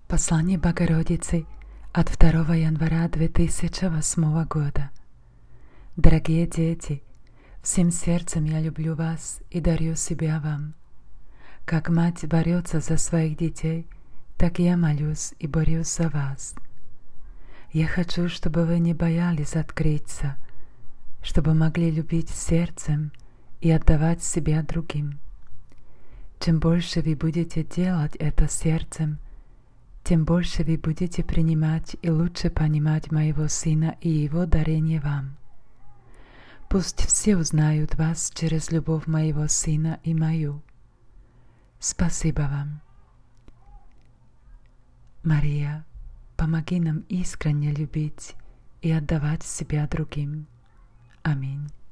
Послание Богородицы от 2 января 2008 года. Дорогие дети, всем сердцем я люблю вас и дарю себя вам. Как мать борется за своих детей, так я молюсь и борюсь за вас. Я хочу, чтобы вы не боялись открыться, чтобы могли любить сердцем и отдавать себя другим. Чем больше вы будете делать это сердцем, тем больше вы будете принимать и лучше понимать моего Сына и Его дарение вам. Пусть все узнают вас через любовь моего Сына и мою. Спасибо вам. Мария, помоги нам искренне любить и отдавать себя другим. Аминь.